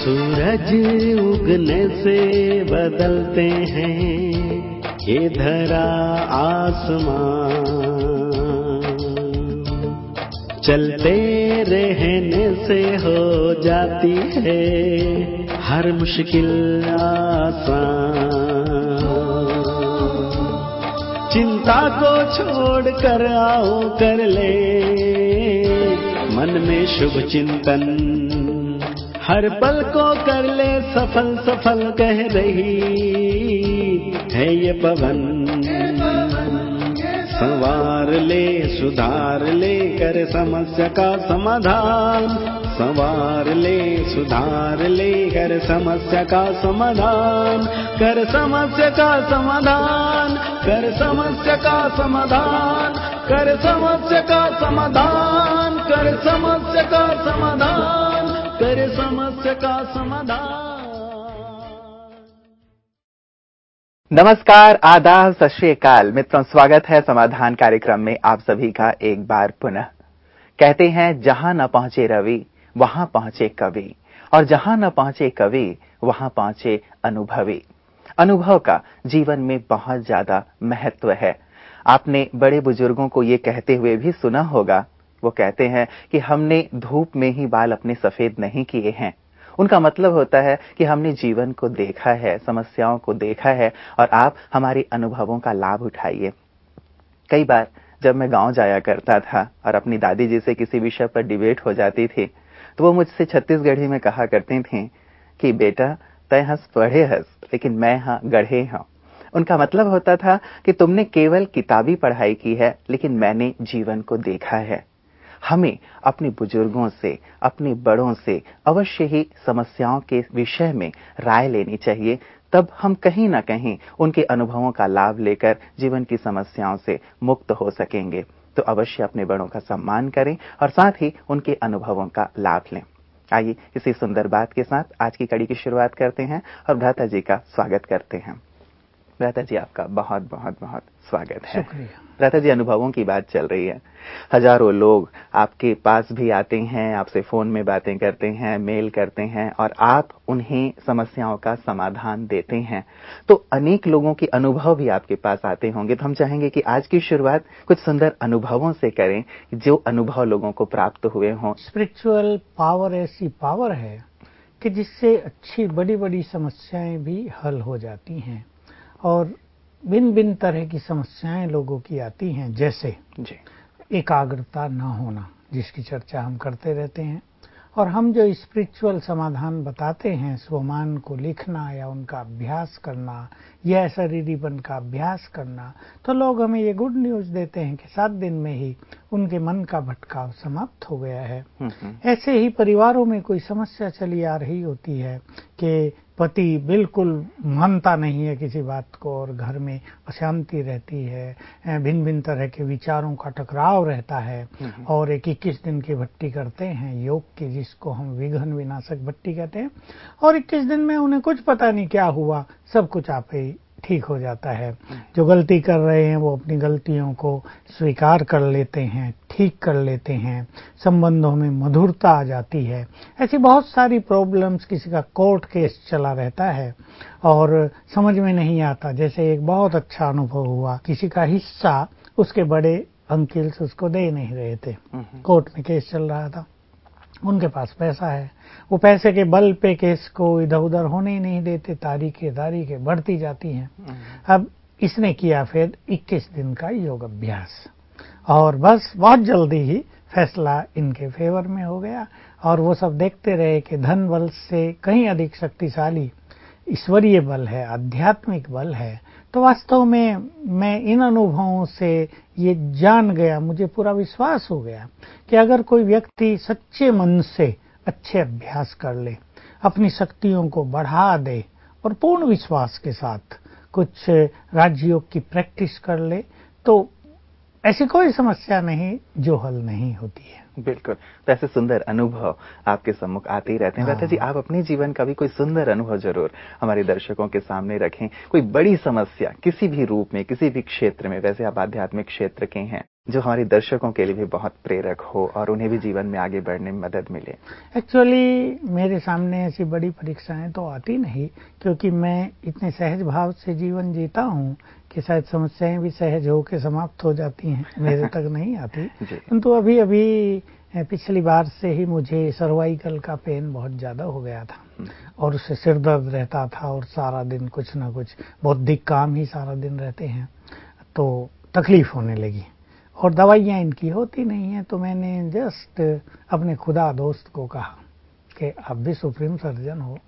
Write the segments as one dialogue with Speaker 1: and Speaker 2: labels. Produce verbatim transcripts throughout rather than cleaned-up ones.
Speaker 1: सूरज उगने से बदलते हैं ये धरा आसमान, चलते रहने से हो जाती है हर मुश्किल आसान। चिंता को छोड़ कर आओ कर ले मन में शुभ चिंतन, हर पल को कर ले सफल सफल कह रही है ये पवन। संवार ले सुधार ले कर समस्या का समाधान, संवार ले सुधार ले कर समस्या का समाधान, कर समस्या का समाधान, कर समस्या का समाधान, कर समस्या का समाधान, कर समस्या का समाधान, कर समस्या का समाधान।
Speaker 2: नमस्कार, आदाब, सत श्री अकाल मित्रों, स्वागत है समाधान कार्यक्रम में आप सभी का एक बार पुनः। कहते हैं जहां न पहुंचे रवि वहां पहुंचे कवि, और जहां न पहुंचे कवि वहां पहुंचे अनुभवी। अनुभव का जीवन में बहुत ज्यादा महत्व है। आपने बड़े बुजुर्गों को ये कहते हुए भी सुना होगा, वो कहते हैं कि हमने धूप में ही बाल अपने सफेद नहीं किए हैं। उनका मतलब होता है कि हमने जीवन को देखा है, समस्याओं को देखा है, और आप हमारे अनुभवों का लाभ उठाइए। कई बार जब मैं गांव जाया करता था और अपनी दादी जी से किसी विषय पर डिबेट हो जाती थी, तो वो मुझसे छत्तीसगढ़ी में कहा करती थी कि बेटा तय हंस पढ़े हंस, लेकिन मैं हाँ गढ़े हूं। उनका मतलब होता था कि तुमने केवल किताबी पढ़ाई की है, लेकिन मैंने जीवन को देखा है। हमें अपने बुजुर्गों से, अपने बड़ों से अवश्य ही समस्याओं के विषय में राय लेनी चाहिए, तब हम कहीं ना कहीं उनके अनुभवों का लाभ लेकर जीवन की समस्याओं से मुक्त हो सकेंगे। तो अवश्य अपने बड़ों का सम्मान करें और साथ ही उनके अनुभवों का लाभ लें। आइए इसी सुंदर बात के साथ आज की कड़ी की शुरुआत करते हैं और भ्राता जी का स्वागत करते हैं। भ्राता जी, आपका बहुत बहुत बहुत स्वागत है।
Speaker 3: शुक्रिया।
Speaker 2: भ्राता जी, अनुभवों की बात चल रही है। हजारों लोग आपके पास भी आते हैं, आपसे फोन में बातें करते हैं, मेल करते हैं, और आप उन्हें समस्याओं का समाधान देते हैं। तो अनेक लोगों के अनुभव भी आपके पास आते होंगे, तो हम चाहेंगे कि आज की शुरुआत कुछ सुंदर अनुभवों से करें, जो अनुभव लोगों को प्राप्त हुए हों।
Speaker 3: स्पिरिचुअल पावर ऐसी पावर है कि जिससे अच्छी बड़ी बड़ी समस्याएं भी हल हो जाती हैं, और भिन्न भिन्न तरह की समस्याएं लोगों की आती हैं, जैसे
Speaker 2: जी
Speaker 3: एकाग्रता न होना, जिसकी चर्चा हम करते रहते हैं। और हम जो स्पिरिचुअल समाधान बताते हैं, स्वमान को लिखना या उनका अभ्यास करना या शरीरीपन का अभ्यास करना, तो लोग हमें ये गुड न्यूज़ देते हैं कि सात दिन में ही उनके मन का भटकाव समाप्त हो गया है। ऐसे ही परिवारों में कोई समस्या चली आ रही होती है कि पति बिल्कुल मानता नहीं है किसी बात को, और घर में अशांति रहती है, भिन्न भिन्न तरह के विचारों का टकराव रहता है, और एक इक्कीस दिन की भट्टी करते हैं योग की, जिसको हम विघ्न विनाशक भट्टी कहते हैं, और इक्कीस दिन में उन्हें कुछ पता नहीं क्या हुआ, सब कुछ आप ही ठीक हो जाता है। जो गलती कर रहे हैं वो अपनी गलतियों को स्वीकार कर लेते हैं, ठीक कर लेते हैं, संबंधों में मधुरता आ जाती है। ऐसी बहुत सारी प्रॉब्लम्स, किसी का कोर्ट केस चला रहता है और समझ में नहीं आता। जैसे एक बहुत अच्छा अनुभव हुआ, किसी का हिस्सा उसके बड़े अंकल्स उसको दे नहीं रहे थे, कोर्ट में केस चल रहा था, उनके पास पैसा है, वो पैसे के बल पे केस को इधर उधर होने ही नहीं देते, तारीखें तारीखें बढ़ती जाती हैं। अब इसने किया फिर इक्कीस दिन का योग अभ्यास, और बस बहुत जल्दी ही फैसला इनके फेवर में हो गया, और वो सब देखते रहे कि धन बल से कहीं अधिक शक्तिशाली ईश्वरीय बल है, आध्यात्मिक बल है। तो वास्तव में मैं इन अनुभवों से ये जान गया, मुझे पूरा विश्वास हो गया कि अगर कोई व्यक्ति सच्चे मन से अच्छे अभ्यास कर ले, अपनी शक्तियों को बढ़ा दे और पूर्ण विश्वास के साथ कुछ राजयोग की प्रैक्टिस कर ले, तो ऐसी कोई समस्या नहीं जो हल नहीं होती है।
Speaker 2: बिल्कुल, तो ऐसे सुंदर अनुभव आपके सम्मुख आते ही रहते हैं। भ्राता जी, आप अपने जीवन का भी कोई सुंदर अनुभव जरूर हमारे दर्शकों के सामने रखें। कोई बड़ी समस्या किसी भी रूप में, किसी भी क्षेत्र में, वैसे आप आध्यात्मिक क्षेत्र के हैं, जो हमारे दर्शकों के लिए भी बहुत प्रेरक हो और उन्हें भी जीवन में आगे बढ़ने में मदद मिले?
Speaker 3: एक्चुअली मेरे सामने ऐसी बड़ी परीक्षाएं तो आती नहीं, क्योंकि मैं इतने सहज भाव से जीवन जीता हूं कि शायद समस्याएं भी सहज होकर समाप्त हो जाती हैं, मेरे तक नहीं आती। परंतु अभी अभी पिछली बार से ही मुझे सर्वाइकल का पेन बहुत ज्यादा हो गया था और उससे सिर दर्द रहता था और सारा दिन कुछ ना कुछ बौद्धिक काम ही सारा दिन रहते हैं, तो तकलीफ होने लगी और दवाइयाँ इनकी होती नहीं है। तो मैंने जस्ट अपने खुदा दोस्त को कहा कि आप भी सुप्रीम सर्जन हो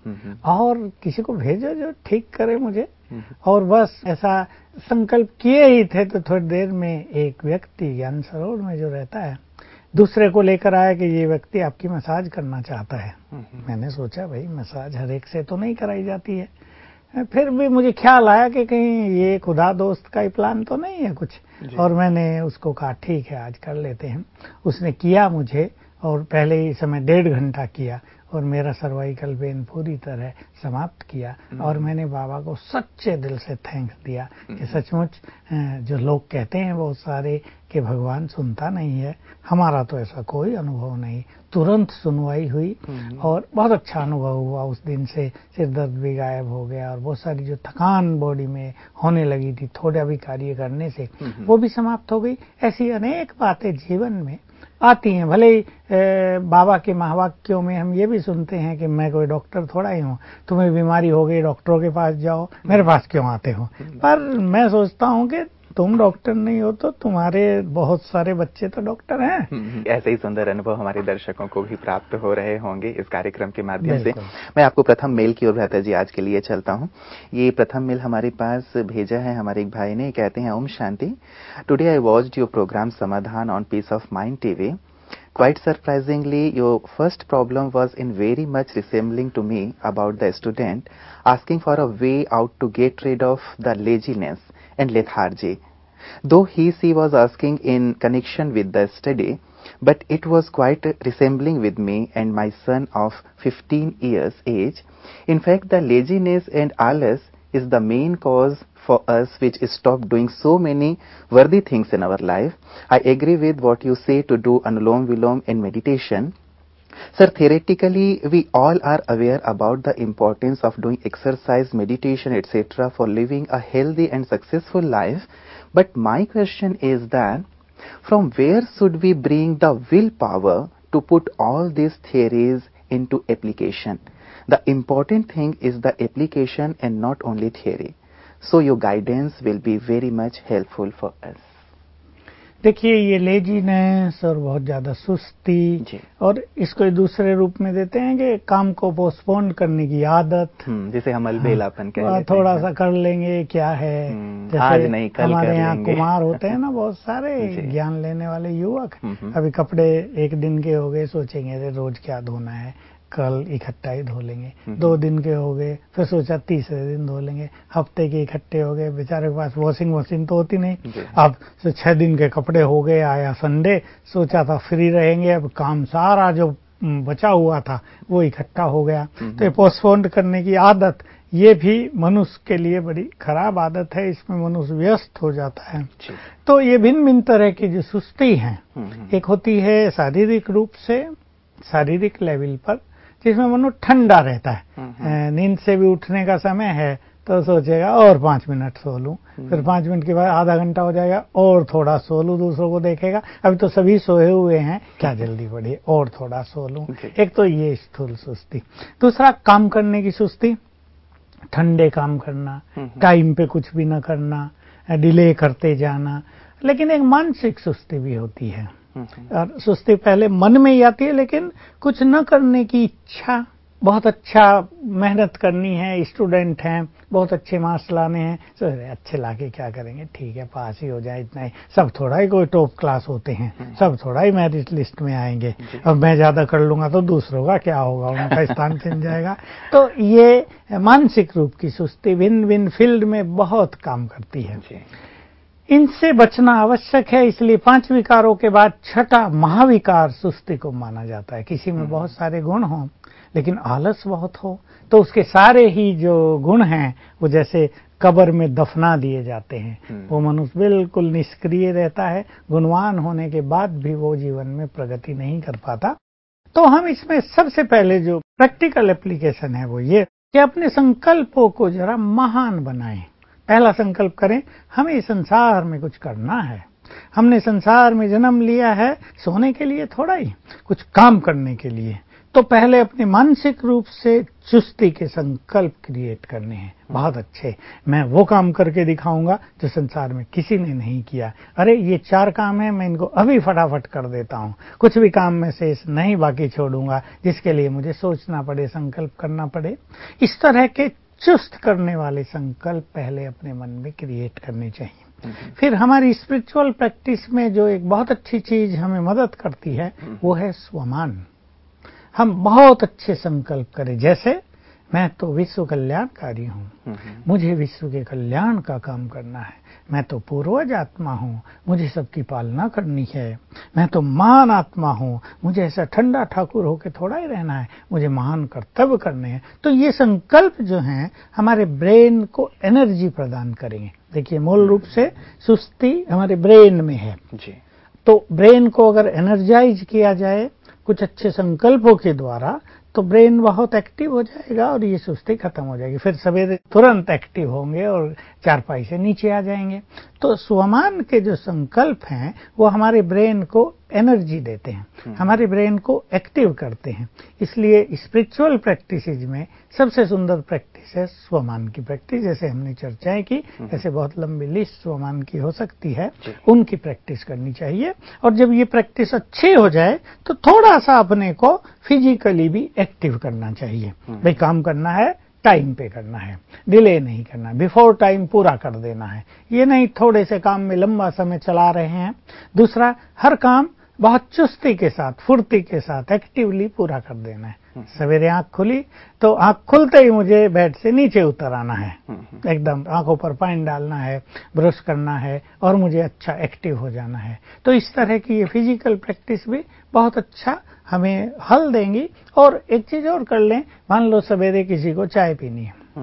Speaker 3: और किसी को भेजो जो ठीक करे मुझे। और बस ऐसा संकल्प किए ही थे तो थोड़ी देर में एक व्यक्ति ज्ञान सरोवर में जो रहता है दूसरे को लेकर आया कि ये व्यक्ति आपकी मसाज करना चाहता है। मैंने सोचा भाई मसाज हर एक से तो नहीं कराई जाती है। फिर भी मुझे ख्याल आया कि कहीं ये खुदा दोस्त का ही प्लान तो नहीं है कुछ, और मैंने उसको कहा ठीक है आज कर लेते हैं। उसने किया मुझे और पहले ही समय डेढ़ घंटा किया और मेरा सर्वाइकल पेन पूरी तरह समाप्त किया। और मैंने बाबा को सच्चे दिल से थैंक्स दिया कि सचमुच जो लोग कहते हैं बहुत सारे कि भगवान सुनता नहीं है, हमारा तो ऐसा कोई अनुभव नहीं। तुरंत सुनवाई हुई और बहुत अच्छा अनुभव हुआ। उस दिन से सिर दर्द भी गायब हो गया और बहुत सारी जो थकान बॉडी में होने लगी थी थोड़ा भी कार्य करने से वो भी समाप्त हो गई। ऐसी अनेक बातें जीवन में आती हैं। भले ही बाबा के महावाक्यों में हम ये भी सुनते हैं कि मैं कोई डॉक्टर थोड़ा ही हूँ, तुम्हें बीमारी हो गई डॉक्टरों के पास जाओ, मेरे पास क्यों आते हो। पर मैं सोचता हूँ कि तुम डॉक्टर नहीं हो तो तुम्हारे बहुत सारे बच्चे तो डॉक्टर हैं।
Speaker 2: ऐसे ही सुंदर अनुभव हमारे दर्शकों को भी प्राप्त हो रहे होंगे इस कार्यक्रम के माध्यम से। मैं आपको प्रथम मेल की ओर भ्राता जी आज के लिए चलता हूं। ये प्रथम मेल हमारे पास भेजा है हमारे एक भाई ने, कहते हैं ओम शांति। Today I watched your programme Samadhan on peace of mind TV. Quite surprisingly, your first problem was in very much resembling to me about the student asking for a way out to get rid of the laziness and lethargy. Though he she was asking in connection with the study, but it was quite resembling with me and my son of fifteen years age. In fact, the laziness and alas is the main cause for us which stop doing so many worthy things in our life. I agree with what you say to do Anulom Vilom in meditation. Sir, theoretically, we all are aware about the importance of doing exercise, meditation, et cetera for living a healthy and successful life. But my question is that, from where should we bring the willpower to put all these theories into application? The important thing is the application and not only theory. So your guidance will be very much helpful for us.
Speaker 3: देखिए ये laziness और बहुत ज्यादा सुस्ती और इसको दूसरे रूप में देते हैं कि काम को पोस्टपोन करने की आदत,
Speaker 2: जिसे हम अलबेलापन कहते हैं।
Speaker 3: थोड़ा सा कर लेंगे क्या है, जैसे
Speaker 2: आज नहीं कल
Speaker 3: हमारे
Speaker 2: कर
Speaker 3: यहाँ
Speaker 2: लेंगे।
Speaker 3: कुमार होते हैं ना बहुत सारे ज्ञान लेने वाले युवक, अभी कपड़े एक दिन के हो गए सोचेंगे अरे रोज क्या धोना है, कल इकट्ठा ही धो लेंगे। दो दिन के हो गए फिर सोचा तीसरे दिन धो लेंगे। हफ्ते के इकट्ठे हो गए, बेचारे के पास वॉशिंग मशीन तो होती नहीं। अब तो छह दिन के कपड़े हो गए, आया संडे, सोचा था फ्री रहेंगे, अब काम सारा जो बचा हुआ था वो इकट्ठा हो गया। तो ये पोस्टपोन करने की आदत ये भी मनुष्य के लिए बड़ी खराब आदत है, इसमें मनुष्य व्यस्त हो जाता है। तो ये भिन्न भिन्न तरह की जो सुस्ती है, एक होती है शारीरिक रूप से, शारीरिक लेवल पर, जिसमें मनुष्य ठंडा रहता है। नींद से भी उठने का समय है तो सोचेगा और पांच मिनट सो लूं, फिर पांच मिनट के बाद आधा घंटा हो जाएगा और थोड़ा सो लूं, दूसरों को देखेगा अभी तो सभी सोए हुए हैं क्या जल्दी पड़ी और थोड़ा सो लूं। एक तो ये स्थूल सुस्ती। दूसरा काम करने की सुस्ती, ठंडे काम करना, टाइम पे कुछ भी न करना, डिले करते जाना। लेकिन एक मानसिक सुस्ती भी होती है और सुस्ती पहले मन में ही आती है, लेकिन कुछ न करने की इच्छा, बहुत अच्छा मेहनत करनी है, स्टूडेंट हैं, बहुत अच्छे मार्क्स लाने हैं, तो अच्छे लाके क्या करेंगे, ठीक है पास ही हो जाए, इतना ही, सब थोड़ा ही कोई टॉप क्लास होते हैं, सब थोड़ा ही मेरिट लिस्ट में आएंगे, अब मैं ज्यादा कर लूंगा तो दूसरों का क्या होगा, उनका स्थान छिन जाएगा। तो ये मानसिक रूप की सुस्ती भिन्न भिन्न फील्ड में बहुत काम करती है। इनसे बचना आवश्यक है, इसलिए पांच विकारों के बाद छठा महाविकार सुस्ती को माना जाता है। किसी में बहुत सारे गुण हों लेकिन आलस बहुत हो तो उसके सारे ही जो गुण हैं वो जैसे कब्र में दफना दिए जाते हैं। वो मनुष्य बिल्कुल निष्क्रिय रहता है, गुणवान होने के बाद भी वो जीवन में प्रगति नहीं कर पाता। तो हम इसमें सबसे पहले जो प्रैक्टिकल एप्लीकेशन है वो ये कि अपने संकल्पों को जरा महान बनाएं। पहला संकल्प करें, हमें संसार में कुछ करना है। हमने संसार में जन्म लिया है सोने के लिए थोड़ा ही, कुछ काम करने के लिए। तो पहले अपने मानसिक रूप से चुस्ती के संकल्प क्रिएट करने हैं। बहुत अच्छे, मैं वो काम करके दिखाऊंगा जो संसार में किसी ने नहीं किया। अरे ये चार काम है, मैं इनको अभी फटाफट कर देता हूँ, कुछ भी काम में शेष नहीं बाकी छोड़ूंगा जिसके लिए मुझे सोचना पड़े, संकल्प करना पड़े। इस तरह के चुस्त करने वाले संकल्प पहले अपने मन में क्रिएट करने चाहिए। फिर हमारी स्पिरिचुअल प्रैक्टिस में जो एक बहुत अच्छी चीज हमें मदद करती है वो है स्वमान। हम बहुत अच्छे संकल्प करें, जैसे मैं तो विश्व कल्याणकारी हूँ, मुझे विश्व के कल्याण का काम करना है। मैं तो पूर्वज आत्मा हूँ, मुझे सबकी पालना करनी है। मैं तो महान आत्मा हूँ, मुझे ऐसा ठंडा ठाकुर होकर थोड़ा ही रहना है, मुझे महान कर्तव्य करने हैं। तो ये संकल्प जो हैं हमारे ब्रेन को एनर्जी प्रदान करेंगे। देखिए, मूल रूप से सुस्ती हमारे ब्रेन में है जी। तो ब्रेन को अगर एनर्जाइज किया जाए कुछ अच्छे संकल्पों के द्वारा तो ब्रेन बहुत एक्टिव हो जाएगा और ये सुस्ती खत्म हो जाएगी। फिर सवेरे तुरंत एक्टिव होंगे और चारपाई से नीचे आ जाएंगे। तो स्वमान के जो संकल्प हैं वो हमारे ब्रेन को एनर्जी देते हैं, हमारे ब्रेन को एक्टिव करते हैं। इसलिए स्पिरिचुअल प्रैक्टिसेज में सबसे सुंदर प्रैक्टिस है स्वमान की प्रैक्टिस। जैसे हमने चर्चाएं की, ऐसे बहुत लंबी लिस्ट स्वमान की हो सकती है, उनकी प्रैक्टिस करनी चाहिए। और जब ये प्रैक्टिस अच्छी हो जाए तो थोड़ा सा अपने को फिजिकली भी एक्टिव करना चाहिए। भाई काम करना है, टाइम पे करना है, डिले नहीं करना, बिफोर टाइम पूरा कर देना है। ये नहीं थोड़े से काम में लंबा समय चला रहे हैं। दूसरा, हर काम बहुत चुस्ती के साथ, फुर्ती के साथ एक्टिवली पूरा कर देना है। सवेरे आंख खुली तो आंख खुलते ही मुझे बेड से नीचे उतर आना है, एकदम आंखों पर पानी डालना है, ब्रश करना है और मुझे अच्छा एक्टिव हो जाना है। तो इस तरह की ये फिजिकल प्रैक्टिस भी बहुत अच्छा हमें हल देंगी। और एक चीज और कर लें, मान लो सवेरे किसी को चाय पीनी है,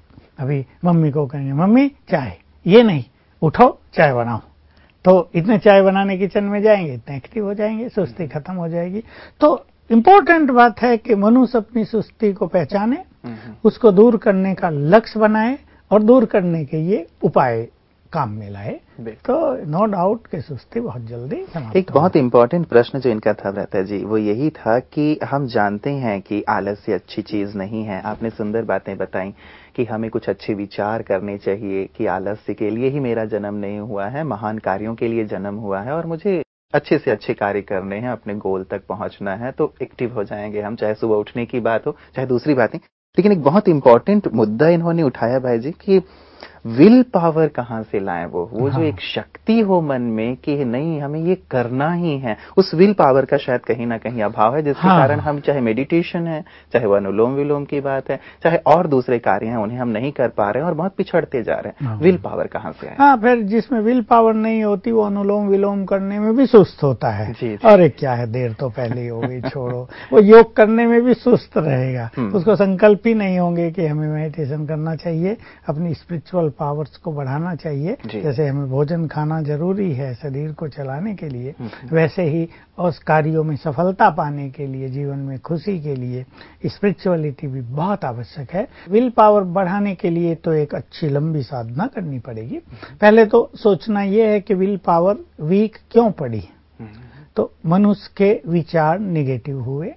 Speaker 3: अभी मम्मी को कहेंगे मम्मी चाय, ये नहीं उठो चाय बनाओ, तो इतने चाय बनाने किचन में जाएंगे, इतने एक्टिव हो जाएंगे, सुस्ती खत्म हो जाएगी। तो इम्पोर्टेंट बात है कि मनुष्य अपनी सुस्ती को पहचाने, उसको दूर करने का लक्ष्य बनाए और दूर करने के ये उपाय काम में लाए। तो नो डाउट कि सुस्ती बहुत जल्दी समाप्त।
Speaker 2: एक बहुत इंपॉर्टेंट प्रश्न जो इनका था रहता जी, वो यही था कि हम जानते हैं कि आलस्य अच्छी चीज नहीं है। आपने सुंदर बातें बताई कि हमें कुछ अच्छे विचार करने चाहिए कि आलस्य के लिए ही मेरा जन्म नहीं हुआ है, महान कार्यों के लिए जन्म हुआ है और मुझे अच्छे से अच्छे कार्य करने हैं, अपने गोल तक पहुंचना है। तो एक्टिव हो जाएंगे हम, चाहे सुबह उठने की बात हो चाहे दूसरी बातें। लेकिन एक बहुत इंपॉर्टेंट मुद्दा इन्होंने उठाया भाई जी कि विल पावर कहां से लाएं, वो वो हाँ। जो एक शक्ति हो मन में कि नहीं हमें ये करना ही है, उस विल पावर का शायद कहीं ना कहीं अभाव है, जिसके हाँ। कारण हम चाहे मेडिटेशन है, चाहे वो अनुलोम विलोम की बात है, चाहे और दूसरे कार्य हैं, उन्हें हम नहीं कर पा रहे हैं और बहुत पिछड़ते जा रहे हैं। हाँ। विल पावर कहां से आए?
Speaker 3: हाँ, फिर जिसमें विल पावर नहीं होती वो अनुलोम विलोम करने में भी सुस्त होता है। जी, जी। अरे क्या है, देर तो पहले ही हो गई, छोड़ो। वो योग करने में भी सुस्त रहेगा, उसको संकल्प ही नहीं होंगे कि हमें मेडिटेशन करना चाहिए, अपनी स्पिरिचुअल पावर्स को बढ़ाना चाहिए। जैसे हमें भोजन खाना जरूरी है शरीर को चलाने के लिए, वैसे ही उस कार्यों में सफलता पाने के लिए, जीवन में खुशी के लिए स्पिरिचुअलिटी भी बहुत आवश्यक है। विल पावर बढ़ाने के लिए तो एक अच्छी लंबी साधना करनी पड़ेगी। पहले तो सोचना यह है कि विल पावर वीक क्यों पड़ी। तो मनुष्य के विचार निगेटिव हुए,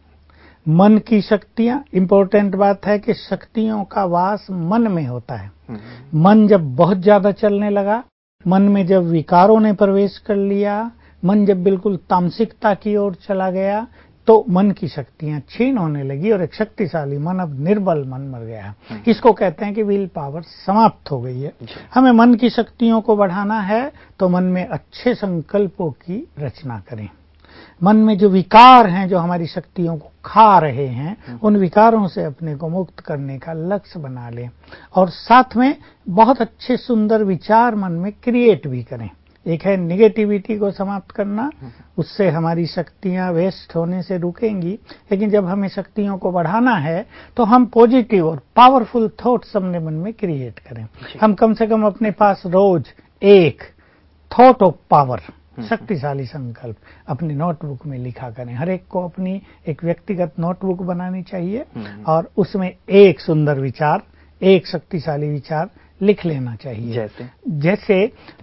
Speaker 3: मन की शक्तियां, इंपॉर्टेंट बात है कि शक्तियों का वास मन में होता है। मन जब बहुत ज्यादा चलने लगा, मन में जब विकारों ने प्रवेश कर लिया, मन जब बिल्कुल तामसिकता की ओर चला गया, तो मन की शक्तियां क्षीण होने लगी और एक शक्तिशाली मन, अब निर्बल मन मर गया। इसको कहते हैं कि विल पावर समाप्त हो गई है। हमें मन की शक्तियों को बढ़ाना है तो मन में अच्छे संकल्पों की रचना करें। मन में जो विकार हैं, जो हमारी शक्तियों को खा रहे हैं, उन विकारों से अपने को मुक्त करने का लक्ष्य बना लें और साथ में बहुत अच्छे सुंदर विचार मन में क्रिएट भी करें। एक है निगेटिविटी को समाप्त करना, उससे हमारी शक्तियां वेस्ट होने से रुकेंगी। लेकिन जब हमें शक्तियों को बढ़ाना है तो हम पॉजिटिव और पावरफुल थॉट्स अपने मन में क्रिएट करें। हम कम से कम अपने पास रोज एक थॉट ऑफ पावर, शक्तिशाली संकल्प अपनी नोटबुक में लिखा करें। हर एक को अपनी एक व्यक्तिगत नोटबुक बनानी चाहिए और उसमें एक सुंदर विचार, एक शक्तिशाली विचार लिख लेना चाहिए।
Speaker 2: जैसे
Speaker 3: जैसे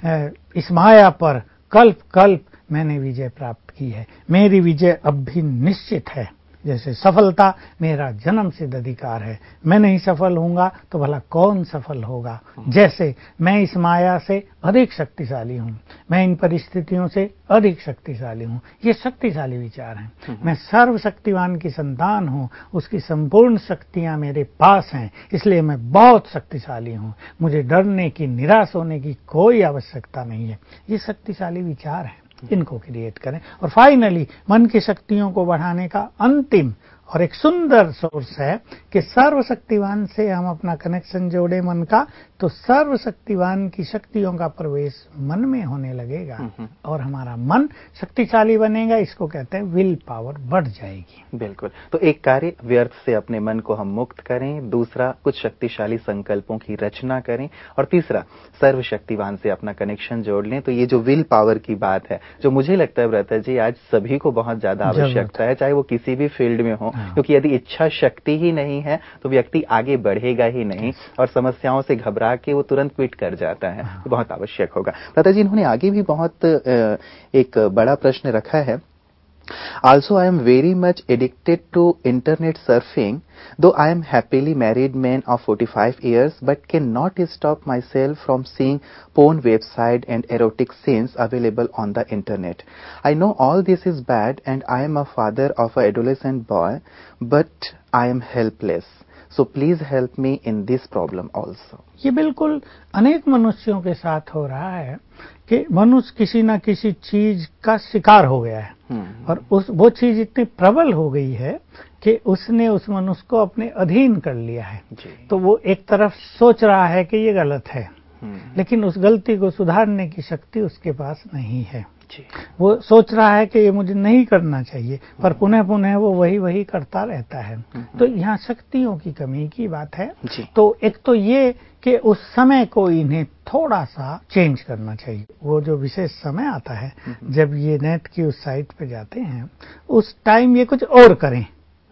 Speaker 3: इस माया पर कल्प कल्प मैंने विजय प्राप्त की है, मेरी विजय अब भी निश्चित है। जैसे सफलता मेरा जन्म सिद्ध अधिकार है, मैं नहीं सफल होऊंगा तो भला कौन सफल होगा। जैसे मैं इस माया से अधिक शक्तिशाली हूं, मैं इन परिस्थितियों से अधिक शक्तिशाली हूं। ये शक्तिशाली विचार हैं। मैं सर्वशक्तिवान की संतान हूं, उसकी संपूर्ण शक्तियां मेरे पास हैं, इसलिए मैं बहुत शक्तिशाली हूं। मुझे डरने की, निराश होने की कोई आवश्यकता नहीं है। ये शक्तिशाली विचार हैं, इनको क्रिएट करें। और फाइनली मन की शक्तियों को बढ़ाने का अंतिम और एक सुंदर सोर्स है कि सर्वशक्तिवान से हम अपना कनेक्शन जोड़े मन का, तो सर्वशक्तिवान की शक्तियों का प्रवेश मन में होने लगेगा और हमारा मन शक्तिशाली बनेगा। इसको कहते हैं विल पावर बढ़ जाएगी।
Speaker 2: बिल्कुल। तो एक कार्य व्यर्थ से अपने मन को हम मुक्त करें, दूसरा कुछ शक्तिशाली संकल्पों की रचना करें, और तीसरा सर्वशक्तिवान से अपना कनेक्शन जोड़ लें। तो ये जो विल पावर की बात है, जो मुझे लगता है ब्रता जी आज सभी को बहुत ज्यादा आवश्यकता है, चाहे वो किसी भी फील्ड में हो, क्योंकि यदि इच्छा शक्ति ही नहीं है तो व्यक्ति आगे बढ़ेगा ही नहीं और समस्याओं से घबरा के वो तुरंत क्विट कर जाता है। तो बहुत आवश्यक होगा। ब्रता जी इन्होंने आगे भी बहुत एक बड़ा प्रश्न रखा है। Also, I am very much addicted to internet surfing, though I am happily married man of forty-five years, but cannot stop myself from seeing porn website and erotic scenes available on the internet. I know all this is bad and I am a father of an adolescent boy, but I am helpless. So please help me in this problem also.
Speaker 3: ये बिल्कुल अनेक मनुष्यों के साथ हो रहा है कि मनुष्य किसी न किसी चीज का शिकार हो गया है और उस वो चीज इतनी प्रबल हो गई है कि उसने उस मनुष्य को अपने अधीन कर लिया है। तो वो एक तरफ सोच रहा है कि ये गलत है, लेकिन उस गलती को सुधारने की शक्ति उसके पास नहीं है। वो सोच रहा है कि ये मुझे नहीं करना चाहिए, पर पुनः पुनः वो वही वही करता रहता है। तो यहाँ शक्तियों की कमी की बात है। तो एक तो ये कि उस समय को इन्हें थोड़ा सा चेंज करना चाहिए। वो जो विशेष समय आता है जब ये नेट की उस साइट पे जाते हैं, उस टाइम ये कुछ और करें,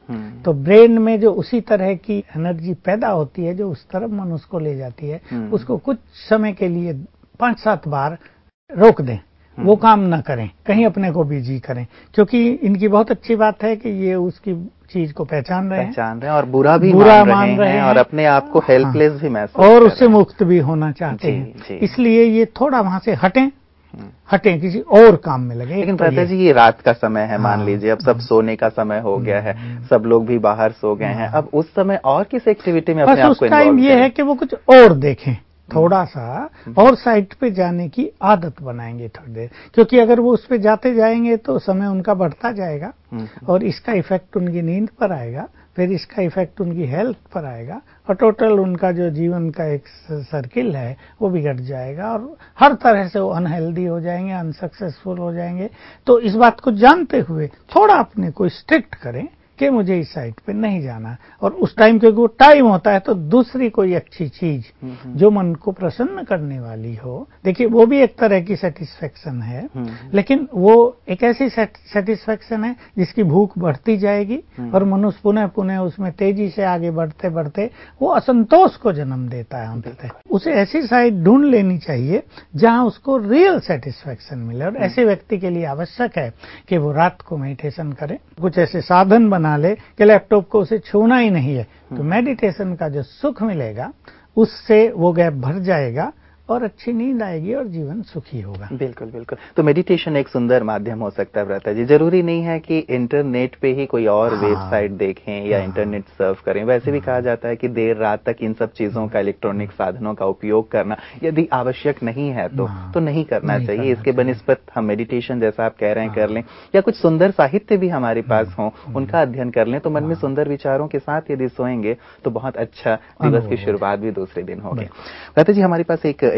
Speaker 3: तो ब्रेन में जो उसी तरह की एनर्जी पैदा होती है जो उस तरफ मनुष्य को ले जाती है, उसको कुछ समय के लिए पांच सात बार रोक दें, वो काम ना करें, कहीं अपने को बिजी करें। क्योंकि इनकी बहुत अच्छी बात है कि ये उसकी चीज को पहचान रहे हैं,
Speaker 2: पहचान रहे हैं और बुरा भी
Speaker 3: बुरा
Speaker 2: मान, मान रहे हैं और अपने आप को हेल्पलेस भी महसूस
Speaker 3: और उससे मुक्त भी होना चाहते हैं। इसलिए ये थोड़ा वहां से हटें हटें किसी और काम में लगे।
Speaker 2: लेकिन ब्रता जी ये रात का समय है, मान लीजिए अब सब सोने का समय हो गया है, सब लोग भी बाहर सो गए हैं, अब उस समय और किस एक्टिविटी में अपने आप को
Speaker 3: इन्वॉल्व करें? ये है कि वो कुछ और देखें, थोड़ा सा और साइट पे जाने की आदत बनाएंगे थोड़ी देर, क्योंकि अगर वो उस पे जाते जाएंगे तो समय उनका बढ़ता जाएगा और इसका इफेक्ट उनकी नींद पर आएगा, फिर इसका इफेक्ट उनकी हेल्थ पर आएगा और टोटल उनका जो जीवन का एक सर्किल है वो बिगड़ जाएगा और हर तरह से वो अनहेल्दी हो जाएंगे, अनसक्सेसफुल हो जाएंगे। तो इस बात को जानते हुए थोड़ा अपने को स्ट्रिक्ट करें कि मुझे इस साइट पे नहीं जाना, और उस टाइम क्योंकि वो टाइम होता है तो दूसरी कोई अच्छी चीज जो मन को प्रसन्न करने वाली हो, देखिए वो भी एक तरह की सेटिस्फेक्शन है, लेकिन वो एक ऐसी सेटिस्फेक्शन है जिसकी भूख बढ़ती जाएगी और मनुष्य पुनः पुनः उसमें तेजी से आगे बढ़ते बढ़ते वो असंतोष को जन्म देता है अंततः। उसे ऐसी साइट ढूंढ लेनी चाहिए जहां उसको रियल सेटिस्फेक्शन मिले, और ऐसे व्यक्ति के लिए आवश्यक है कि वो रात को मेडिटेशन करे, कुछ ऐसे साधन बना ले कि लैपटॉप को उसे छूना ही नहीं है। तो मेडिटेशन का जो सुख मिलेगा उससे वो गैप भर जाएगा और अच्छी नींद आएगी और जीवन सुखी होगा।
Speaker 2: बिल्कुल बिल्कुल। तो मेडिटेशन एक सुंदर माध्यम हो सकता है ब्रता जी, जरूरी नहीं है कि इंटरनेट पे ही कोई और हाँ, वेबसाइट देखें या हाँ, इंटरनेट सर्फ करें। वैसे भी कहा जाता है कि देर रात तक इन सब चीजों का, इलेक्ट्रॉनिक साधनों का उपयोग करना यदि आवश्यक नहीं है तो हाँ, तो नहीं करना नहीं चाहिए। इसके बनिस्बत हम मेडिटेशन जैसा आप कह रहे हैं हाँ, कर लें, या कुछ सुंदर साहित्य भी हमारे पास हो उनका अध्ययन कर लें, तो मन में सुंदर विचारों के साथ यदि सोएंगे तो बहुत अच्छा दिवस की शुरुआत भी दूसरे दिन होगी। ब्रता जी हमारे पास एक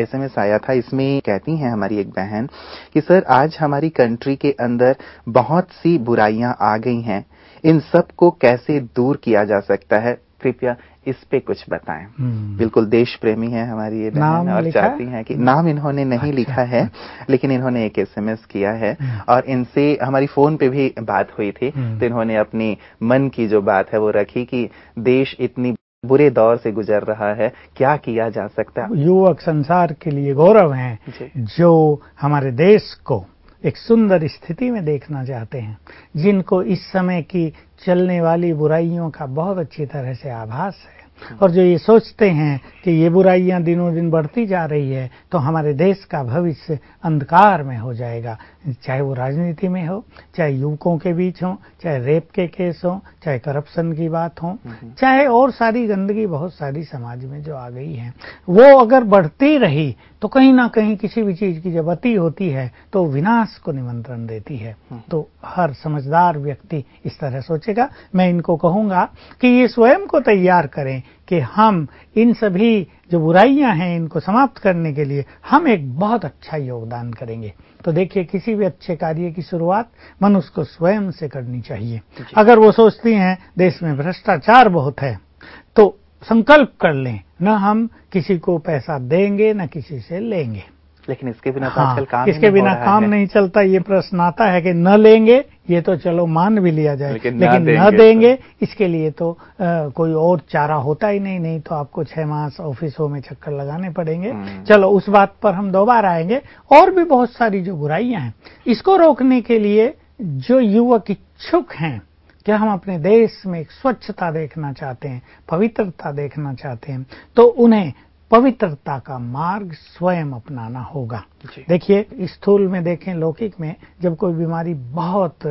Speaker 2: एसएमएस आया था, इसमें कहती हैं हमारी एक बहन कि सर आज हमारी कंट्री के अंदर बहुत सी बुराइयां आ गई हैं, इन सब को कैसे दूर किया जा सकता है, कृपया इस पे कुछ बताएं। बिल्कुल देश प्रेमी है हमारी ये बहन और चाहती हैं कि नाम इन्होंने नहीं अच्छा, लिखा है लेकिन इन्होंने एक एसएमएस किया है और इनसे हमारी फोन पे भी बात हुई थी, तो इन्होंने अपनी मन की जो बात है वो रखी कि देश इतनी बुरे दौर से गुजर रहा है, क्या किया जा सकता है।
Speaker 3: युवक संसार के लिए गौरव हैं जो हमारे देश को एक सुंदर स्थिति में देखना चाहते हैं, जिनको इस समय की चलने वाली बुराइयों का बहुत अच्छी तरह से आभास है और जो ये सोचते हैं कि ये बुराइयां दिनों दिन बढ़ती जा रही है तो हमारे देश का भविष्य अंधकार में हो जाएगा, चाहे वो राजनीति में हो, चाहे युवकों के बीच हो, चाहे रेप के केस हो, चाहे करप्शन की बात हो, चाहे और सारी गंदगी बहुत सारी समाज में जो आ गई है, वो अगर बढ़ती रही तो कहीं ना कहीं किसी भी चीज की जब अति होती है तो विनाश को निमंत्रण देती है। तो हर समझदार व्यक्ति इस तरह सोचेगा। मैं इनको कहूंगा कि ये स्वयं को तैयार करें कि हम इन सभी जो बुराइयां हैं इनको समाप्त करने के लिए हम एक बहुत अच्छा योगदान करेंगे। तो देखिए, किसी भी अच्छे कार्य की शुरुआत मनुष्य को स्वयं से करनी चाहिए। अगर वो सोचती हैं देश में भ्रष्टाचार बहुत है तो संकल्प कर लें, न हम किसी को पैसा देंगे न किसी से लेंगे।
Speaker 2: लेकिन इसके बिना हाँ, आजकल काम
Speaker 3: इसके
Speaker 2: नहीं
Speaker 3: बिना काम नहीं चलता। ये प्रश्न आता है कि न लेंगे, ये तो चलो मान भी लिया जाए, लेकिन, लेकिन न देंगे, न देंगे तो... इसके लिए तो आ, कोई और चारा होता ही नहीं। नहीं तो आपको छह मास ऑफिसों में चक्कर लगाने पड़ेंगे। चलो उस बात पर हम दोबारा आएंगे। और भी बहुत सारी जो बुराइयां हैं, इसको रोकने के लिए जो युवक इच्छुक हैं कि हम अपने देश में एक स्वच्छता देखना चाहते हैं, पवित्रता देखना चाहते हैं, तो उन्हें पवित्रता का मार्ग स्वयं अपनाना होगा। देखिए, स्थूल में देखें, लौकिक में जब कोई बीमारी बहुत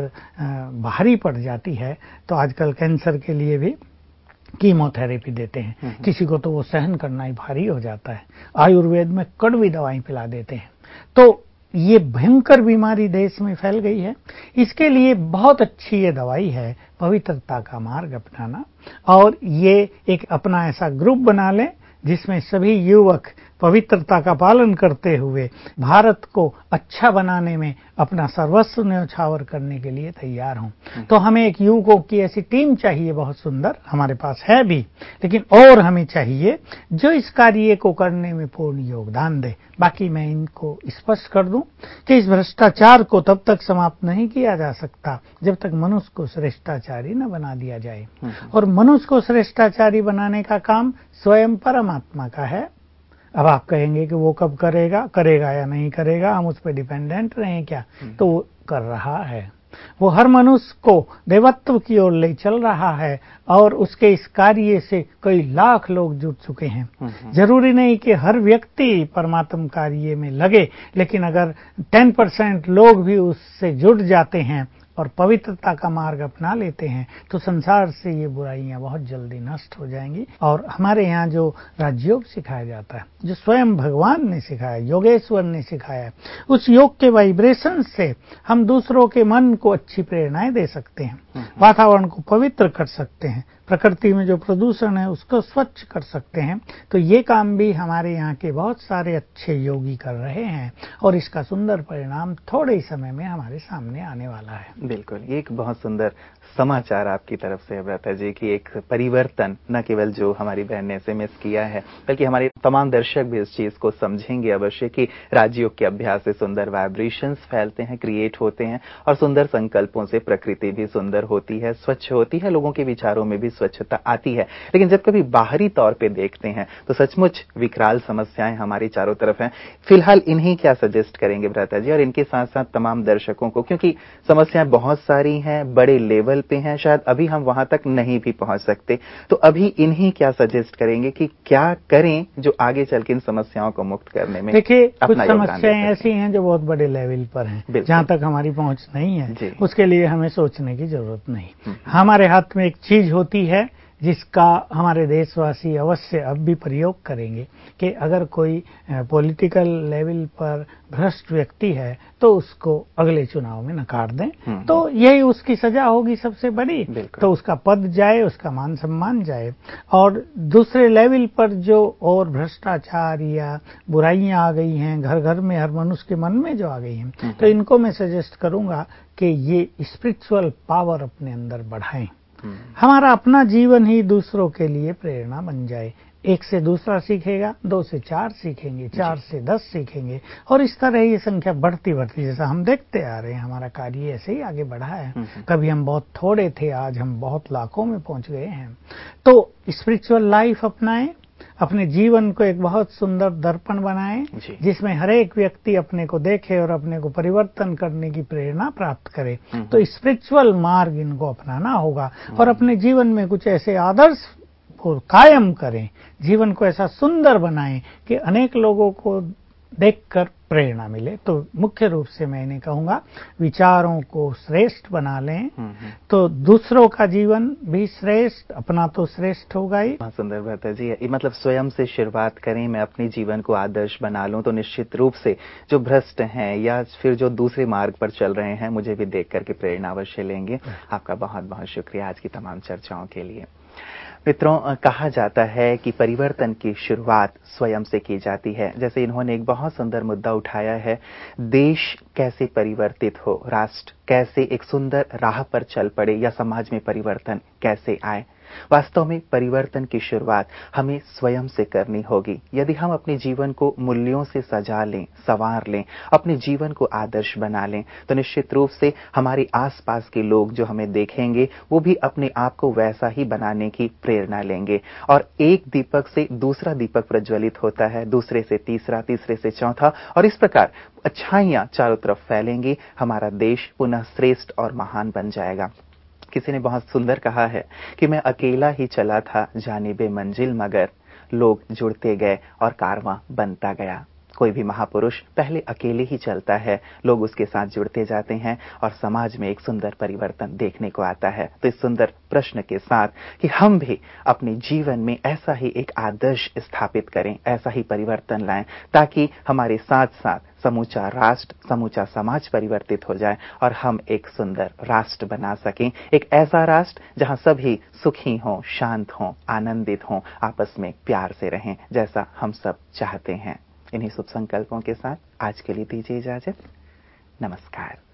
Speaker 3: भारी पड़ जाती है तो आजकल कैंसर के लिए भी कीमोथेरेपी देते हैं। किसी को तो वो सहन करना ही भारी हो जाता है। आयुर्वेद में कड़वी दवाएं पिला देते हैं। तो ये भयंकर बीमारी देश में फैल गई है। इसके लिए बहुत अच्छी ये दवाई है, पवित्रता का मार्ग अपनाना। और ये एक अपना ऐसा ग्रुप बना लें जिसमें सभी युवक पवित्रता का पालन करते हुए भारत को अच्छा बनाने में अपना सर्वस्व न्यौछावर करने के लिए तैयार हों। तो हमें एक युवकों की ऐसी टीम चाहिए, बहुत सुंदर, हमारे पास है भी, लेकिन और हमें चाहिए जो इस कार्य को करने में पूर्ण योगदान दे। बाकी मैं इनको स्पष्ट कर दूं कि इस भ्रष्टाचार को तब तक समाप्त नहीं किया जा सकता जब तक मनुष्य को श्रेष्ठाचारी न बना दिया जाए। और मनुष्य को श्रेष्ठाचारी बनाने का काम स्वयं परमात्मा का है। अब आप कहेंगे कि वो कब करेगा, करेगा या नहीं करेगा, हम उस पर डिपेंडेंट रहें क्या? तो वो कर रहा है। वो हर मनुष्य को देवत्व की ओर ले चल रहा है और उसके इस कार्य से कई लाख लोग जुड़ चुके हैं। जरूरी नहीं कि हर व्यक्ति परमात्म कार्य में लगे, लेकिन अगर दस परसेंट लोग भी उससे जुड़ जाते हैं और पवित्रता का मार्ग अपना लेते हैं तो संसार से ये बुराइयां बहुत जल्दी नष्ट हो जाएंगी। और हमारे यहाँ जो राजयोग सिखाया जाता है, जो स्वयं भगवान ने सिखाया, योगेश्वर ने सिखाया है, उस योग के वाइब्रेशन से हम दूसरों के मन को अच्छी प्रेरणाएं दे सकते हैं, वातावरण को पवित्र कर सकते हैं, प्रकृति में जो प्रदूषण है उसको स्वच्छ कर सकते हैं। तो ये काम भी हमारे यहाँ के बहुत सारे अच्छे योगी कर रहे हैं और इसका सुंदर परिणाम थोड़े ही समय में हमारे सामने आने वाला है।
Speaker 2: बिल्कुल, ये एक बहुत सुंदर समाचार आपकी तरफ से है व्रता जी की एक परिवर्तन न केवल जो हमारी बहन ने एसएमएस किया है, बल्कि हमारे तमाम दर्शक भी इस चीज को समझेंगे अवश्य कि राजयोग के अभ्यास से सुंदर वाइब्रेशंस फैलते हैं, क्रिएट होते हैं और सुंदर संकल्पों से प्रकृति भी सुंदर होती है, स्वच्छ होती है, लोगों के विचारों में भी स्वच्छता आती है। लेकिन जब कभी बाहरी तौर पे देखते हैं तो सचमुच विकराल समस्याएं हमारे चारों तरफ हैं। फिलहाल इन्हीं क्या सजेस्ट करेंगे भ्राता जी, और इनके साथ साथ तमाम दर्शकों को, क्योंकि समस्याएं बहुत सारी हैं, बड़े लेवल पे हैं, शायद अभी हम वहां तक नहीं भी पहुंच सकते, तो अभी इन्हीं क्या सजेस्ट करेंगे कि क्या करें जो आगे चल के इन समस्याओं को मुक्त करने में?
Speaker 3: देखिए, कुछ समस्याएं ऐसी हैं जो बहुत बड़े लेवल पर हैं, जहां तक हमारी पहुंच नहीं है, उसके लिए हमें सोचने की जरूरत नहीं। हमारे हाथ में एक चीज होती है जिसका हमारे देशवासी अवश्य अब भी प्रयोग करेंगे कि अगर कोई पॉलिटिकल लेवल पर भ्रष्ट व्यक्ति है तो उसको अगले चुनाव में नकार दें, तो यही उसकी सजा होगी सबसे बड़ी। तो उसका पद जाए, उसका मान सम्मान जाए। और दूसरे लेवल पर जो और भ्रष्टाचार या बुराइयां आ गई हैं घर घर में, हर मनुष्य के मन में जो आ गई हैं, तो इनको मैं सजेस्ट करूंगा कि ये स्पिरिचुअल पावर अपने अंदर बढ़ाएं। हमारा अपना जीवन ही दूसरों के लिए प्रेरणा बन जाए। एक से दूसरा सीखेगा, दो से चार सीखेंगे, चार से दस सीखेंगे, और इस तरह ये संख्या बढ़ती बढ़ती, जैसा हम देखते आ रहे हैं हमारा कार्य ऐसे ही आगे बढ़ा है। कभी हम बहुत थोड़े थे, आज हम बहुत लाखों में पहुंच गए हैं। तो स्पिरिचुअल लाइफ अपनाएं, अपने जीवन को एक बहुत सुंदर दर्पण बनाएं जिसमें हर एक व्यक्ति अपने को देखे और अपने को परिवर्तन करने की प्रेरणा प्राप्त करे। तो स्पिरिचुअल मार्ग इनको अपनाना होगा और अपने जीवन में कुछ ऐसे आदर्श को कायम करें, जीवन को ऐसा सुंदर बनाएं कि अनेक लोगों को देखकर प्रेरणा मिले। तो मुख्य रूप से मैं इन्हें कहूंगा, विचारों को श्रेष्ठ बना लें तो दूसरों का जीवन भी श्रेष्ठ, अपना तो श्रेष्ठ होगा ही।
Speaker 2: बहुत सुंदर बात है जी। मतलब स्वयं से शुरुआत करें, मैं अपने जीवन को आदर्श बना लूं तो निश्चित रूप से जो भ्रष्ट हैं या फिर जो दूसरे मार्ग पर चल रहे हैं मुझे भी देख करके प्रेरणा अवश्य लेंगे। आपका बहुत बहुत शुक्रिया आज की तमाम चर्चाओं के लिए। मित्रों, कहा जाता है कि परिवर्तन की शुरुआत स्वयं से की जाती है। जैसे इन्होंने एक बहुत सुंदर मुद्दा उठाया है, देश कैसे परिवर्तित हो, राष्ट्र कैसे एक सुंदर राह पर चल पड़े या समाज में परिवर्तन कैसे आए। वास्तव में परिवर्तन की शुरुआत हमें स्वयं से करनी होगी। यदि हम अपने जीवन को मूल्यों से सजा लें, संवार लें, अपने जीवन को आदर्श बना लें, तो निश्चित रूप से हमारे आसपास के लोग जो हमें देखेंगे वो भी अपने आप को वैसा ही बनाने की प्रेरणा लेंगे। और एक दीपक से दूसरा दीपक प्रज्वलित होता है, दूसरे से तीसरा, तीसरे से चौथा, और इस प्रकार अच्छाइयां चारों तरफ फैलेंगी। हमारा देश पुनः श्रेष्ठ और महान बन जाएगा। किसी ने बहुत सुंदर कहा है कि मैं अकेला ही चला था जानिबे मंजिल, मगर लोग जुड़ते गए और कारवां बनता गया। कोई भी महापुरुष पहले अकेले ही चलता है, लोग उसके साथ जुड़ते जाते हैं और समाज में एक सुंदर परिवर्तन देखने को आता है। तो इस सुंदर प्रश्न के साथ कि हम भी अपने जीवन में ऐसा ही एक आदर्श स्थापित करें, ऐसा ही परिवर्तन लाएं, ताकि हमारे साथ साथ समूचा राष्ट्र, समूचा समाज परिवर्तित हो जाए और हम एक सुंदर राष्ट्र बना सकें। एक ऐसा राष्ट्र जहां सभी सुखी हों, शांत हों, आनंदित हों, आपस में प्यार से रहें, जैसा हम सब चाहते हैं। इन्हीं शुभ संकल्पों के साथ आज के लिए दीजिए इजाजत। नमस्कार।